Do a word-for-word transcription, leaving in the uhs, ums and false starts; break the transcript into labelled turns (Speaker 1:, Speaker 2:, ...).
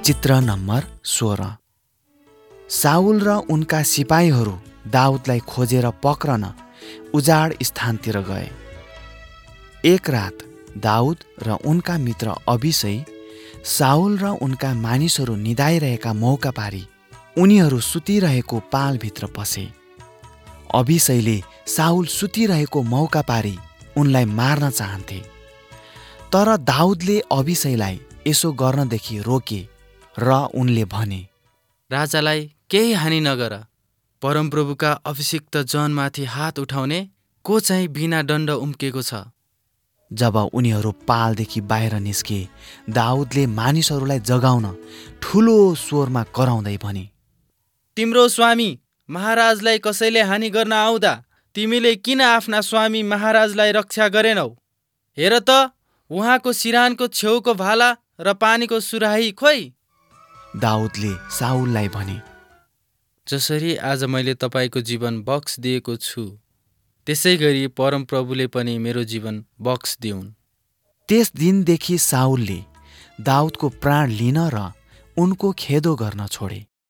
Speaker 1: चित्र नम्बर सोह्र। साउल र उनका सिपाहीहरू दाउदलाई खोजेर पक्रन उजाड स्थानतिर गए। एक रात दाउद र उनका मित्र अभिषै साउल र उनका मानिसहरू निदाइरहेका मौका पारी उनीहरू सुतिरहेको पालभित्र पसे। अभिषैले साउल सुतिरहेको मौका पारी उनलाई मार्न चाहन्थे, तर दाउदले अभिषैलाई यसो गर्नदेखि रोके र उनले भने,
Speaker 2: राजालाई केही हानि नगर। परमप्रभुका अभिषिक्त जनमाथि हात उठाउने को चाहिँ बिना दण्ड उम्केको छ।
Speaker 1: जब उनीहरू पालदेखि बाहिर निस्के, दाउदले मानिसहरूलाई जगाउन ठुलो स्वरमा कराउँदै भने,
Speaker 2: तिम्रो स्वामी महाराजलाई कसैले हानि गर्न आउँदा तिमीले किन आफ्ना स्वामी महाराजलाई रक्षा गरेनौ? हेर त, उहाँको सिरानको छेउको भाला र पानीको सुराही खोइ।
Speaker 1: दाउदले साउललाई भने,
Speaker 2: जसरी आज मैले तपाईँको जीवन बक्स दिएको छु, त्यसै गरी परमप्रभुले पनि मेरो जीवन बक्स दिउन्।
Speaker 1: त्यस दिनदेखि साउलले दाउदको प्राण लिन र उनको खेदो गर्न छोडे।